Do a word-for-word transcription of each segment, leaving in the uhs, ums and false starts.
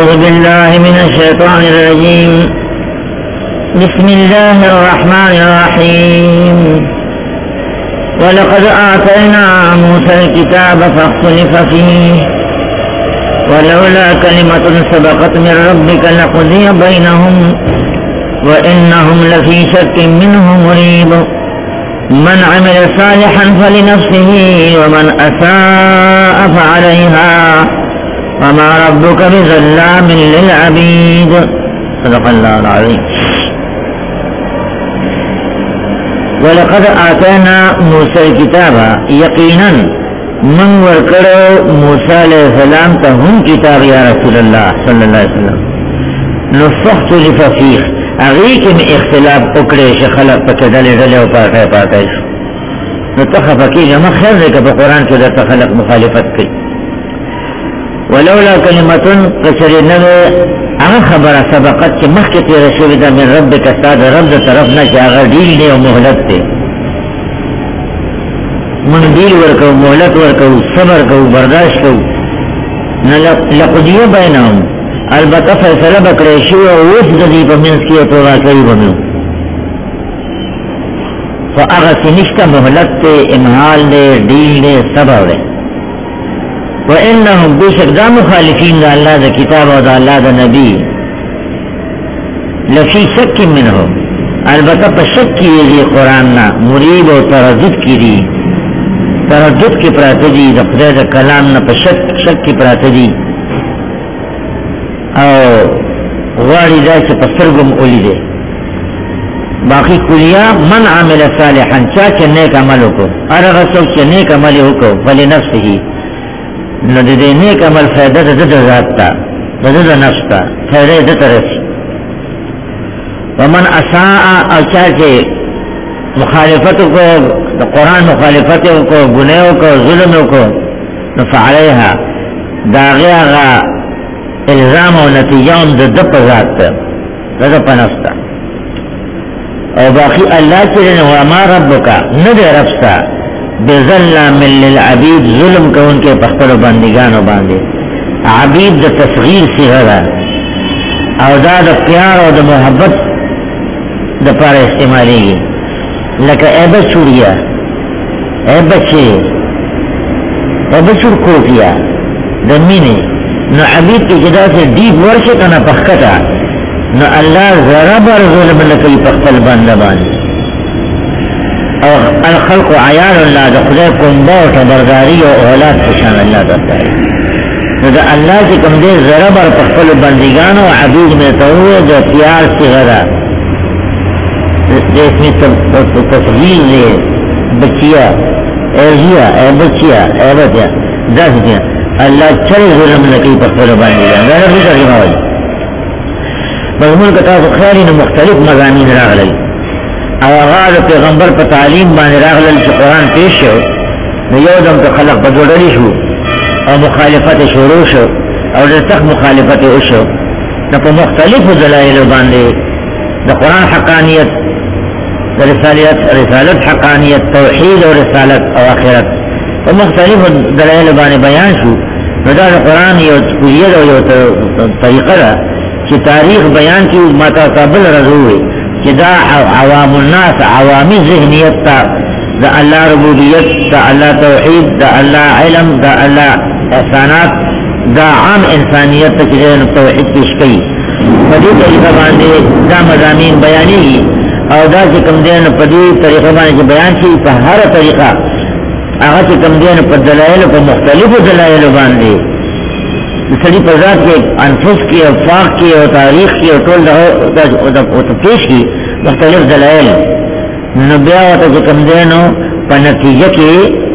أعوذ بالله من الشيطان الرجيم بسم الله الرحمن الرحيم ولقد آتينا موسى الكتاب فاختلف فيه ولولا كلمة سبقت من ربك لقضي بينهم وإنهم لفي شك منه مريب من عمل صالحا فلنفسه ومن أساء فعليها وما ربك بظلام للعبيد صدق الله العظيم. ولقد آتينا موسى الكتاب یقینا من ورکڑو موسیٰ علیہ السلام تا ہم کتاب یا رسول اللہ صلی اللہ علیہ وسلم نفخت لففیخ اغیق میں اختلاف اکڑے شخلق پکے ڈلے ڈلے و پاکے پاکے شو نتخف کی جمع خیر دے کہ قرآن کے در تخلق مخالفت کی ولولا کلمتن قصر نبی اغا خبر سبقت چی مخکتی رسول دا من رب کستاد رب دا طرفنا چی اغا دیل دے و محلت دے من دیل ورکو محلت ورکو صبر کو برداشت کو لقدیو بینام البتہ فیصلہ بکریشی و وفد دی پا منس کی تو واقعی بمیو فاغا سنشتا محلت دے امحال دے دیل دے صبر دے وَإِنَّهُمْ بِشَكْ دا مخالفین دا اللہ دا کتاب و دا اللہ دا نبی لفی شک منہو البتہ پا شک کی دی قرآن نا مریب و تردد کی دی تردد کی پراتے دی دا خدا دا کلام نا پا شک شک کی پراتے دی او غاری دا چا پسرگم اولی دے باقی کلیا من عامل صالحا چاچا نیک عملو کو ارغسو چا نیک عملو کو فلی نفس ہی نو دے دے نیک عمل فیدہ دا دا ذات تا دا دا نفس تا فیدہ دا ترسی ومن اساء او چاچے مخالفتو کو دا قرآن مخالفتو کو گناہو کو ظلمو کو نو فعلیہا دا غیاغا الزام و نتیجان دا دا پا ذات تا دا دا پا نفس تا او باقی اللہ چلن وما ربکا ندے رفستا بظلام للعبید ظلم کو ان کے پختر و بندگانو باندے عبید دا تصغیر سی غدا او دا دا پیار و دا محبت دا پار استعمالی گی لکا اے بچوریا اے بچے اے بچور کوکیا دا مینے نو عبید کی جدا سے دیب ورشے کنا پختتا نو اللہ ذرا بار ظلم لکی پختر باندہ باندے الخلق عیال اللہ دا خدا کنبا و تبرداری و اولاد کشان اللہ دستا ہے دا اللہ کی کم دے ذرا بر پخفل بندگان و عبید میں توے دا پیار سی غدا اس میں تصویر لے بچیا اے جیا اے بچیا اے بچیا دس دیا اللہ چل ظلم لکی پخفل بندگان دا رفی ترجمہ ہوئی مضمون کتاب خیری مختلف مضامین راغ لئی او اغاد پیغمبر پا تعلیم بانی راغلل چی قرآن پیش شو نو یو دم تا خلق بدوڑلی شو او مخالفت شروع شو او دستخ مخالفت شو نو پا مختلف دلائل باندے دا قرآن حقانیت دا رسالت رسالت حقانیت توحید و رسالت او آخرت پا مختلف دلائل باندے بیان شو نو دا قرآن یو کلیت و یو طریقہ دا چی تاریخ بیان کی ماتا قابل رضوئے کہ دا عوام الناس عوامی ذہنیت تا دا اللہ ربوبیت دا اللہ توحید دا اللہ علم دا اللہ احسانات دا عام انسانیت تا چیزیں توحید پیش کئی پدی طریقہ باندے دا مضامین بیانی گی او دا چکم دین پدی طریقہ باندے چی بیان چی پا ہر طریقہ آغا چکم دین پا دلائل پا مختلف دلائل باندے سڑی پر ذات کے انفس کی اور فاق کی اور تاریخ کی اور طول دا پیش کی مختلف دلائل نبیہ وطا جکم دینو پا نتیجہ کی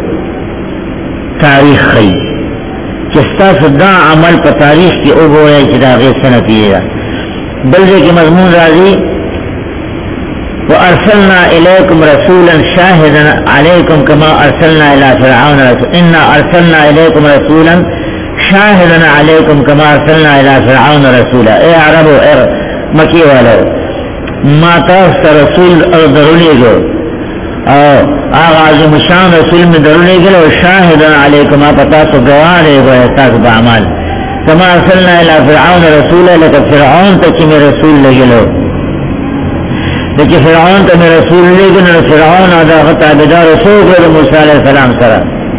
تاریخ خی چستا صدا عمل پا تاریخ کی او گویا چدا غیر سنتیجہ بلدے کی مضمون راضی وَأَرْسَلْنَا إِلَيْكُمْ رَسُولًا شَاهِدًا عَلَيْكُمْ كَمَا أَرْسَلْنَا إِلَى فِرْعَوْنَ رَسُولًا إِنَّا أَرْسَلْنَا إِلَيْكُمْ رَسُولًا شاہدنا علیکم کما ارسلنا الى فرعون رسولا اے عربو اے مکی والو ما تاست رسول او درولے گو آغا عظیم شان رسول میں درولے گو شاہدنا علیکم آپ تاسو گوانے گو احساس با عمال کما ارسلنا الی فرعون رسولا لکه فرعون ته چې مې رسول لګلو دغه فرعون ته مې رسول لګلو فرعون دا تابعدار رسول د موسی علیہ السلام سره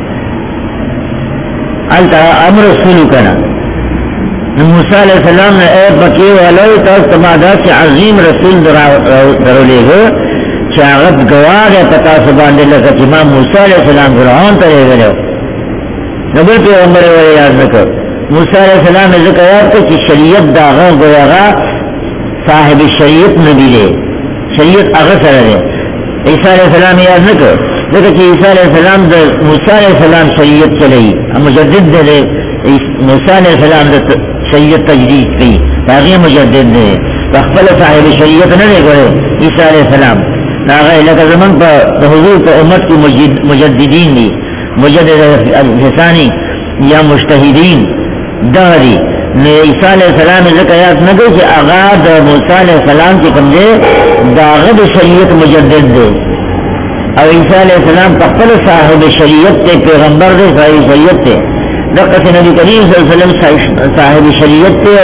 التا امر رسول کنا موسی علیہ السلام نے اے بکی والو تاسو ما دا چې عظیم رسول درولېګو چې هغه گواه پتا سو باندې لکه چې ما موسی علیہ السلام فرعون ته لګلو نبی پیغمبر وی یاد نکو موسی علیہ السلام ذکر یاد کو کہ شریعت داغا گویاغا صاحب شریعت نبی دے شریعت اغسر دے عیسیٰ علیہ السلام یاد نکو ذکر کہ عیسیٰ علیہ السلام دا موسی علیہ السلام شریعت چلئی مجدد دے دے موسی علیہ السلام دا شریعت تجدید کی تاغی مجدد دے فاقبل صاحب شریعت ندے گوئے عیسیٰ علیہ السلام ناغا لکہ زمان پا حضور پا امت کی مجددین دی مجدد حسانی یا مجتہدین دہری عیسیٰ علیہ السلام ذکریات نگو کہ آغاد موسیٰ علیہ السلام کی کم دے داغد شریعت مجدد دے اور عیسیٰ علیہ السلام پخفل صاحب شریعت تے پیغمبر دے صاحب شریعت تے دقت نبی کریم صلی اللہ علیہ وسلم صاحب شریعت تے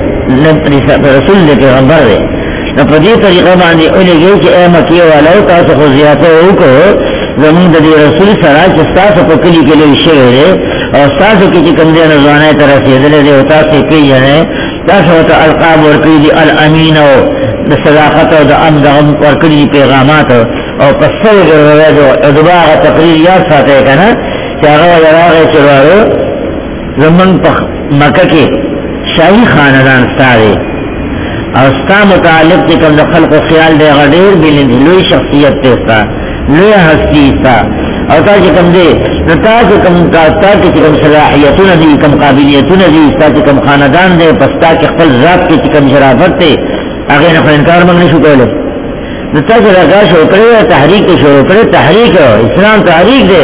رسول دے پیغمبر دے نفدی طریقہ باندے انہیں گئے کہ اے مکی والاو تاسو خوزیات اوکو زمین دا دی رسول سرا چستاسو پا کلی کلی شعر دے اور ستاسو کی چکم دے نظوانے طرف دلے دے اتاسو کی جانے تاسو تا القاب ورکی دی الامین و دا صداقت و دا امد غم ورکی دی پیغامات اور پسر گر روید و ادباغ تقریر یاد ساتے کنا چاگو یراغ چلوارو زمین پا مکہ کے شاہی خاندان ستا دے اور ستا متعلق چکم دا خلق و خیال دے غدیر بلند لوی شخصیت تے ستا لوی ہستی ستا اور تا چکم دے تا چکم تا چکم صلاحیتون دی کم قابلیتون دی تا چکم خاندان دے پستا چی خپل ذات کی چکم شرافت تے آگے نفر انکار منگ نشو کولو تا چی رکا شروع کرے تحریک شروع کرے تحریک اسلام تحریک دے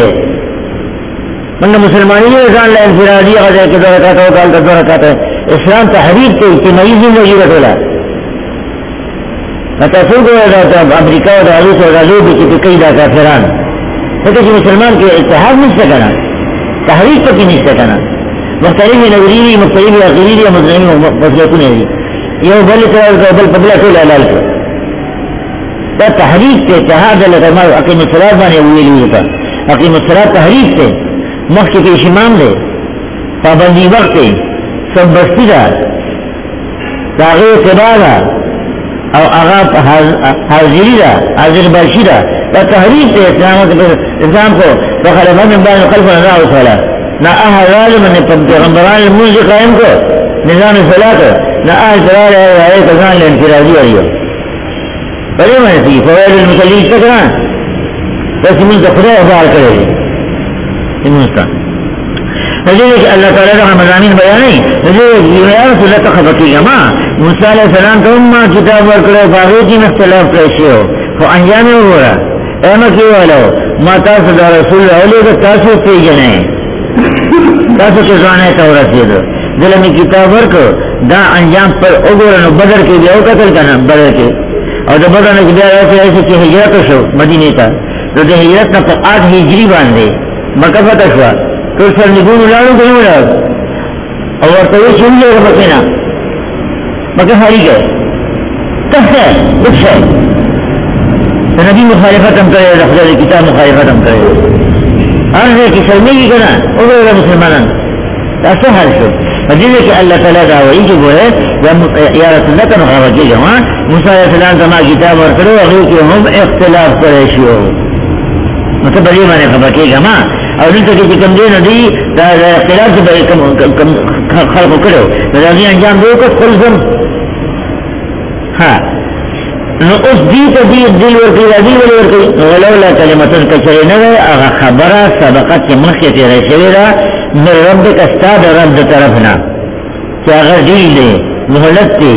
منگا مسلمانی جو اسلام لے انفرادی غزے کے دو رکاتا ہو کالتا دو رکاتا ہے اسلام تحریک تے اجتماعی زندگی رکھولا تاسو ګورئ دا امریکا او د روس او د لوبي چې کوي دا کافران ته چې مسلمان کې اتحاد نشته کنه تحریک پکې نشته کنه مختلفې نظریې مختلفې عقیدې او مذهبي مسلکونه دي یو بل ته بل په بل ټول حلال کړ دا تحریک ته اتحاد له ما اقیم الصلاه باندې ویلي ده اقیم الصلاه تحریک ته مخکې کې شمام ده پابندي وخت سب بستی ده دا غیر اتباع او اغاپ حاضری دا حاضر باشی دا دا تحریف تے اسلام کو فخلفہ من بعد خلف نظام صلاة نا اہل ظالم نے پیغمبران المنزی قائم کو نظام صلاة نا اہل صلاة ہے آئے کسان لانفرادی آئیو بڑے میں سی فوائد المسلیم تکران بس منزا خدا افعال کرے دی منزا نجیب کہ اللہ تعالیٰ کا مضامین بیانی نجیب یا رسول اللہ تخفقی گما موسیٰ علیہ السلام تو امہ کتاب ورکڑے فاغیتی میں اختلاف پیشی ہو خو انجامی ہو رہا ایمہ کیو والا ہو ما تاسو دا رسول اللہ علیہ کا تاسو پی جنے تاسو چزوانے تورت یہ دو دلمی کتاب ورکو دا انجام پر اگورنو بدر کے بھی او قتل کرنا بدر کے اور دا بدر نکی بیا ایسے ایسے کی حجرت شو مدینی تا تو دا حجرت نا پر آٹھ ہجری باندے مکہ فتح شوا تو سر نگون لارو کنو لارو اور ورطوی چون لے گا مکینا مکہ خالی گئے تخت ہے کچھ ہے تو نبی مخالفت ہم کرے رفضہ کتاب مخالفت ہم کرے ہر ہے کہ سلمی کی کنا اگر اللہ مسلمانان ایسا حال شو فجیلے کہ اللہ تعالیٰ دعوئی جو بولے یا رسول اللہ کا مخالفت کی جوان موسیٰ علیہ السلام تمہا کتاب ورکڑو اگر کہ ہم اختلاف پریشی ہو مطلب بلی مانے خبر کی گما اور دلتا کی کم دے ندی اختلاف سے بڑی خلق کرو رضی انجام دو کس خلصم ہاں نو اس دی تا دی دل ورکی رضی ولی ورکی ولولا کلمتن کچھرے نگے اگا خبرہ سبقت کی مخی تیرے شویرہ من ربک استاد رب طرفنا کہ اگر دل دے محلت تے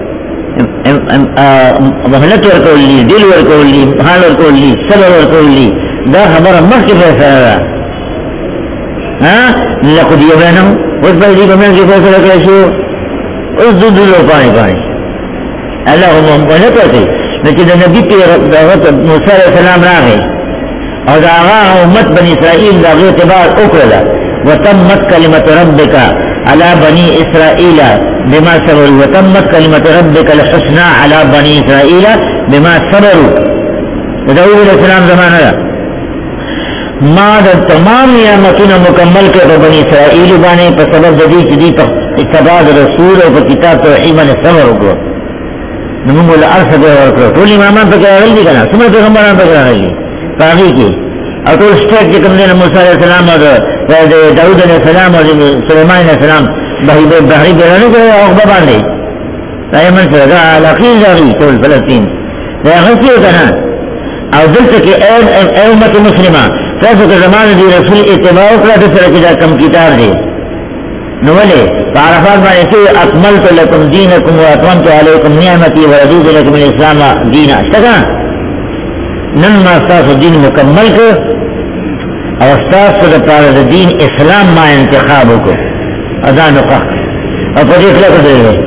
محلت ورکولی دل ورکولی حال ورکولی صبر ورکولی دا خبر مخی فیصلہ رہا ہاں لقد یبینہم اس پر دی بمین کی فیصلہ کرشو اس دو دلو پانی پانی اللہم ہم کو نکوتے لیکن نبی کی دعوت موسیٰ علیہ السلام راگے اور دا آغا امت بن اسرائیل دا غیر اعتبار اکرلا وتمت کلمت ربکا على بني اسرائيل بما صبروا وتمت كلمة ربك الحسنى على بني اسرائيل بما صبروا. داؤد علیہ السلام زمانہ دا ما دا تمام نعمتونه مکمل کړ په بني اسرائیل باندې په سبب د دې چې دې په اتباع رسول او په کتاب توحید باندې صبر وکړو. نو موږ له ارث به ورکړو. ټول امامان په کې راغلي دي کنه، څومره پیغمبران په کې راغلي پاږي کې او ټول سټیټ چې کوم دی موسی علیہ السلام او د داؤد علیہ السلام او سليمان علیہ السلام بحری بحری بیرانو کړو او هغه باندې دایمن سره دا علاقین راغلي ټول فلسطین دا هغه کنه. او دلته کې اے امت مسلمه تاسو ته زمانه دی رسول اتباع وکړه د سره کې دا کم کتاب دی نو ولې په عرفات باندې چې اکملت لكم دینکم واتممت علیکم نعمتي ورضیت لكم الاسلام دینا څنګه نن ما تاسو دین مکمل کړ او تاسو لپاره د دین اسلام ما انتخاب وکړ اذان وکړه او په دې کې څه دی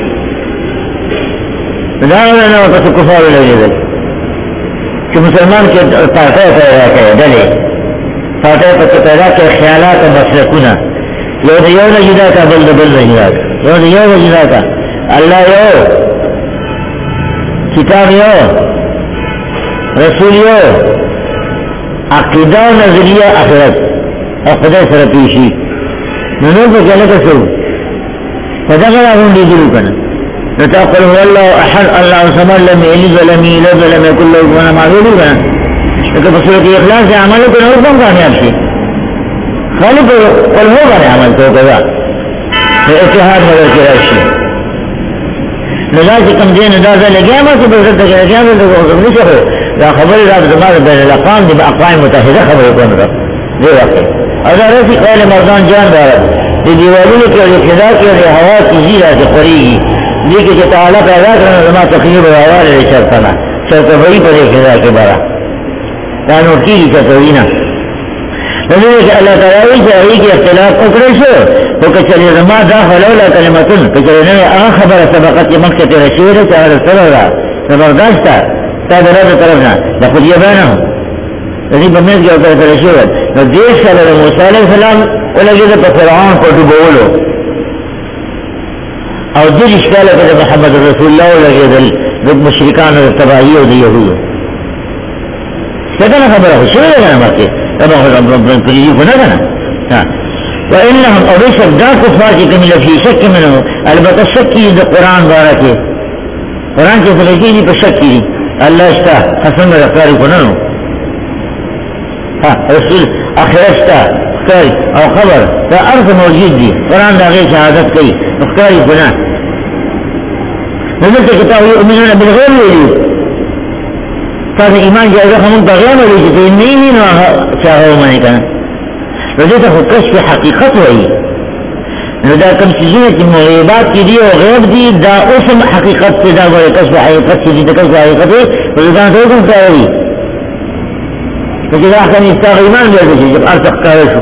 دا نه نو تاسو کفار لګیږي کہ مسلمان کے پاٹے پیدا کرے ڈلے پاٹے پیدا کے خیالات و مسلکونه یو د یو نه جدا کا بل د بل نه جدا کا یو د یو نه جدا کا الله یو کتاب یو رسول یو عقیده و نظریه آخرت او خدای سره پیشي نو نو په کله کسو پدا غلا غونډې جوړ کړه نتاقل هو الله احد الله الصمد لم يلد ولم يولد ولم يكن له كفوا احد معلوم ہے کہ بصورت اخلاص سے عمل کو اور کم کامیاب شي خالق قل هو غير عمل تو کذا اتحاد نظر کے راشي لذلك كم دين اندازہ لگیا ما کہ بس تک لگیا تو نہیں ہے لا خبر رات زمان بین الاقوام دی اقوام متحدہ خبر کو نہ دے واقع اگر ایسی قول مردان جان دار دی دیوالوں کے ابتدا کے ہوا کی زیرہ سے قریگی لیکن کہ تعالیٰ پیدا کرنا زمان تقریب و آوار ہے شرطنا شرط بھئی پر ایک خدا کے بارا کانو کی شرطوینا لیکن کہ اللہ تعالیٰ چاہیے کہ اختلاف اکڑے شو تو کچھلی زمان داخل اولا کلمتن کچھلی نوے آن خبر سبقت کے مقصد رشیر چاہر صبر را زبرداشتا تاب رب طرفنا لخود یہ بینا ہوں لیکن بمیز کے اوپر رشیر نو دیش صلی موسیٰ علیہ السلام ولگی دا فرعون کو ڈبولو او دل اشکاله که محمد رسول الله لگه دل دل مشرکان و تباہی و دیهود سکنه خبره خوشی لگه نمکه تبا خود پریدی کنه کنه و انهم او بشک دا کفار چی کمی لفی شک منو البته شکی دا قرآن بارکه قرآن چی فلکی دی پا شکی دی اللہ اشتا حسن رفتاری کننو رسول اخرشتا اختاری او خبر دا ارض موجود دی قرآن دا غیر شہادت کئی اختاری گناہ نظر سے کتاب یؤمنون بالغیب ویلی تاکہ ایمان جائزہ خمون تغیان ویلی چیتے نہیں نہیں نو چاہو مانے کنا رجے تا خود کشف حقیقت ہوئی نو دا کم چیزیں چی مغیبات کی دی و غیب دی دا اسم حقیقت سے دا گوئے کشف حقیقت چی دی دا کشف حقیقت ہے رجان تو کم چاہوی لیکن احسن استاغ ایمان بیاتا چی جب ارتق کارشو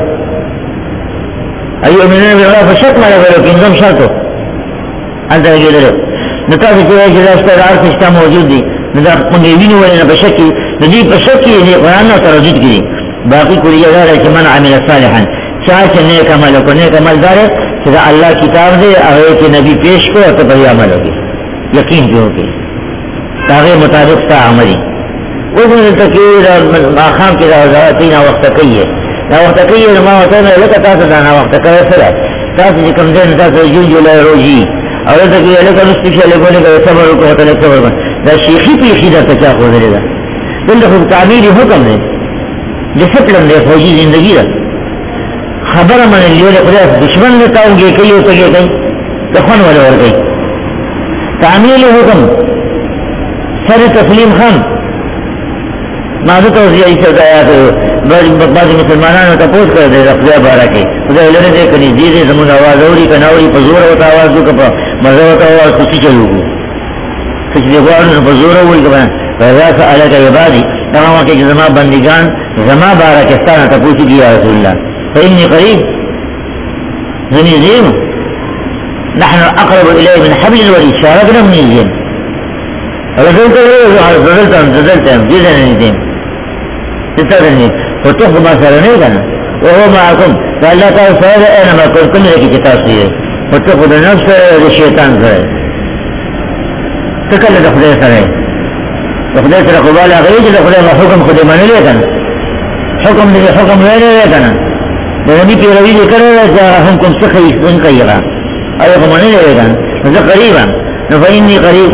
ایؤمنون بالغیب فشک مالا کرو کنزم شرطو انتا اگی درو نتاسی چوئے جدا اشترار سشتا موجود دی نتا منگیوینو ولینا پشکی ندی پشکی دی قرآن نا تردید کی باقی کلی دار ہے کہ من عمل صالحا چاہے نیک عمل کو نیک عمل دار ہے کہ اللہ کتاب دے اگر کہ نبی پیش کو تو بڑی عمل ہوگی یقین جو ہوگی تاغیر مطابق تا عملی وہ من تکیر آخام کی تینا وقت کئی ہے نا وقت کئی ہے نما ہوتا ہے لکا تاسا دانا وقت کئی سر ہے تاسا جی کم دین تاسا جن جو لائے روجی اور تکی لکا نستشا لکو لکا صبر کو ہوتا لکا صبر کن دا شیخی پیخی دا تچا خود رہا دل خود تعمیری حکم دے ڈسپلن دے فوجی زندگی دا خبر من لیے خدا دشمن نے کہوں گے کئی ہوتا گے کئی دخون والے اور کئی تعمیل حکم سر تسلیم خان معذرت توضیح ایسا آیا تو بعض مسلمانانو تپوس کر دے رفضہ بارا کے خدا لڑے دے کنی دیدے زمون آواز اوڑی کناوڑی پزور ہوتا آواز دو کپا مزہ ہوتا آواز کسی چلو گو کچھ دیکھوارو پزور اوڑی کپا فیضا سا کا عبادی تمام کے زما بندگان زما بارا کستانا تپوسی دیا رسول اللہ فإنی قریب زنی زیم نحن اقرب الیہ من حبل الورید شارکنا من الزیم رسول اللہ زدلتا ہم زدلتا ہم جیزا نہیں دیم جتا دنی فتوخ ما سر نہیں کنا وہو معاکم تو اللہ تعالیٰ سوال ہے نما کل کل کی کتاب سے ہے تو خود نفس ہے شیطان سے ہے تو کل دخلے سر ہے دخلے سر قبال آگئی جو دخلے میں حکم خود مانے لے کنا حکم دے حکم لے لے کنا نبی کی روی لے کر رہا ہم کم سے خیص ان کا یہ اور وہ مانے لے کنا نظر قریبا نفینی قریب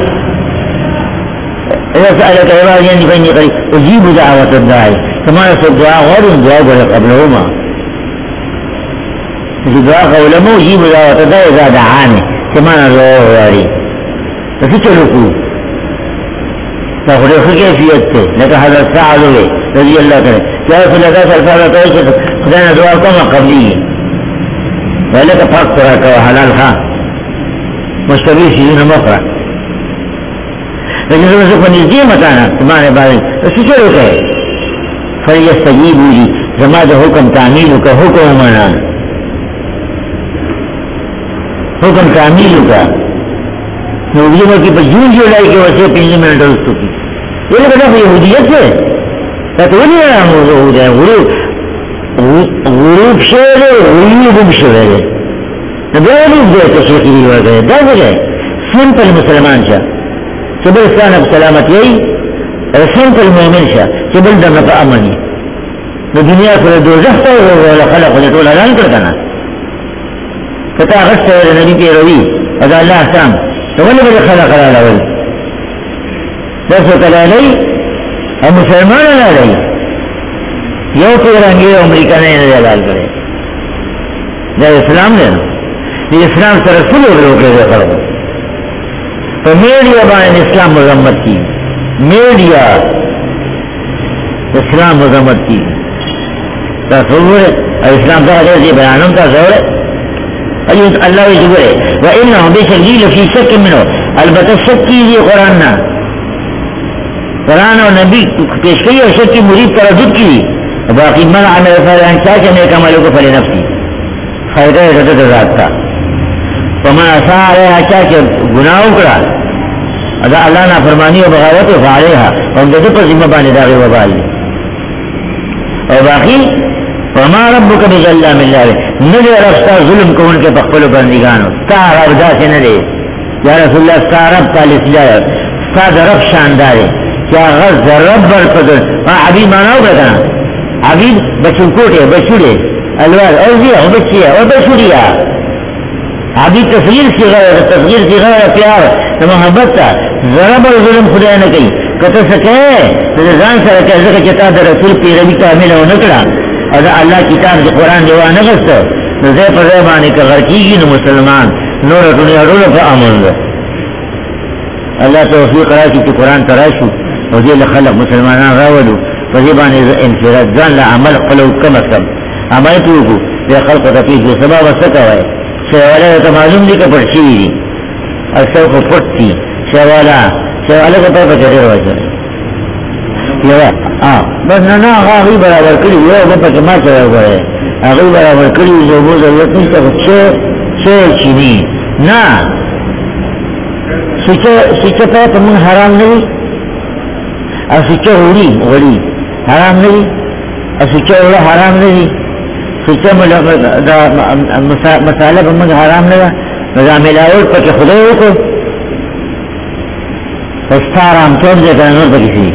اذا سألك عبادي عني فإني قريب أجيب دعوة الداعي كما يصل الدعاء غير الجواب قبلهما في دعاء قولمو أجيب دعوة الداعي إذا دعاني كما نرجوه غيري ففي تلقوا فأخذ كيفيته لك هذا الساعة ذوي رضي الله عنه لا يصل لك الفارة تويشة خذنا دعاء كما قبلي ولك فاقترك وحلالها مشتبه شيئين مفرح لیکن رسول کو نزدی متانا تمہارے بارے اسی چھوڑو کہے فَلْيَسْتَجِيبُوا لِي زماد حکم تعمیلو کا حکم منا حکم تعمیلو کا یہودیوں کی بجون جو لائی کے وسیع پینزی منٹ رسو کی یہ لوگ کہتا ہے یہودیت سے تو نہیں رہا ہوں غروب غروب شہر غروب شہر غروب دے تشریقی دیوار گئے در گئے سمپل مسلمان شاہ قبل اسلام سلامت یہی سمپل مومن شاہ قبل دم کا امنی تو دنیا کو دوزخ تو خلق کو تو اعلان کرتا نا فتا غصہ نبی کے روی ادا اللہ احسام تو ولی بڑے خلق علی اول دس وکلا علی اور مسلمان علی علی یو پیرانگی امریکہ نے انہیں اعلان کرے جب اسلام نے یہ اسلام سے رسول ہو کے خلق تو میڈیا بائن اسلام مذمت کی میڈیا اسلام مذمت کی تصور اسلام کا حضرت یہ بیانوں کا زور ہے اللہ شکر ہے وَإِنَّهُمْ بِشَكِّ فِي شَكٍّ مِّنْهُ البتہ شک کیجیے قرآن نہ قرآن اور نبی پیش کری اور شک کی مرید تردد کی باقی من عمل صالحا کیا کہ نیک عملوں کو فلنفسی فائدہ حضرت ذات کا فمن اساء علیہا کیا کہ گناہ اکڑا ادا اللہ نا فرمانی و بغاوت و فعلیہا اور دے پر ذمہ بانے داغی و بالی اور باقی وما ربک بظلام اللہ ندے رفتا ظلم کو ان کے پخپل و بندگانو ستا رب دا سے ندے یا رسول اللہ ستا رب تالیس جائے ستا رب شاندارے کیا غز رب برقدر عبید ماناو کہتا عبید بچنکوٹے بچوڑے الوال اوزیہ و بچیہ و بچوڑیہ عبید تصغیر کی غیر تصغیر کی غیر پیار محبت تا ضرب اور ظلم خدا نہ کئی کتا سکے تو زان سر کہہ سکے چتا در رسول پی ربی کامل و نکڑا اور اللہ کتاب کے قرآن جو نگست تو زی پر زیبانی کا غر کی گی نو مسلمان نور اٹھونی اڑول پا آمون گا اللہ توفیق رہا کی قرآن تراشو و زی لخلق مسلمانان راولو فزیبانی انفراد زان لعمل قلو کم اسم عمل توکو زی خلق تفیق جو سبا وسکا ہوئے شیوالا تو معلوم دی کہ پڑچی دی اور سو کو پٹ تھی شیوالا شیوالا کو پڑھ پچھے رہا چلے ہاں بس نا آغی برابر کری ہوئے وہ پچھے ماں چلے ہوئے آغی برابر کری جو وہ ضرورت نہیں سب چھ چھ چینی نا سچے پہ تو من حرام نہیں اور سچے ہوڑی ہوڑی حرام نہیں اور سچے ہوڑا حرام نہیں سچے مسالہ پر من حرام نہیں رضا ملاوٹ پر کہ خدا ہو کو استا رام چوب دے کر نور پر کسی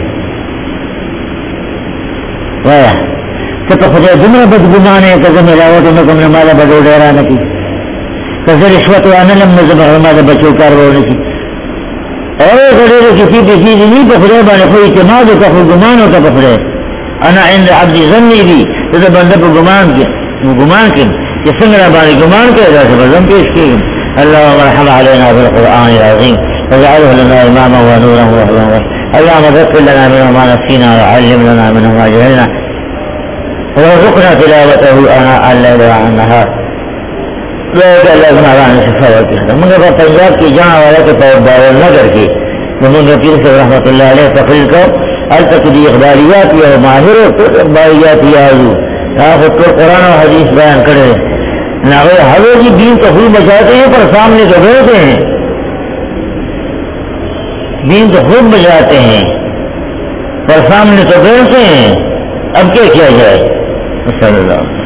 وایا کہ تو خدا دمرا بدگمانے کہ ملاوٹ انہوں کو مالا بدو ڈیرا نکی کہ رشوت وانا لم نظم مالا بچو کارو نکی اور خدا کسی بھی چیز نہیں پر خدا بانے کوئی اعتماد ہوتا کوئی گمان ہوتا پر خدا انا عند عبدی ظنی بھی تو بندہ پر گمان کی گمان کی کہ سنگرہ بانے گمان کے ادا سے بزم پیش کی اللهم ارحم علينا بالقرآن العظيم واجعله لنا إماما ونورا وهدى اللهم ذكر لنا منه ما نسينا وعلم لنا منه ما جهلنا وارزقنا تلاوته آناء الليل والنهار لا يتألف على شفاء من قبل طياب کی جہاں والا کے باول نگر کی من پیر سے رحمت اللہ علیہ تقریر کو التقدی اخباریات یا ماہر اخباریات یا خود کو قرآن و حدیث بیان کرے حضرت جی دین تو خوب بچاتے ہیں پر سامنے تو بیٹھتے ہیں دین تو خوب بچاتے ہیں پر سامنے تو بیٹھتے ہیں اب کیا کیا جائے صلی اللہ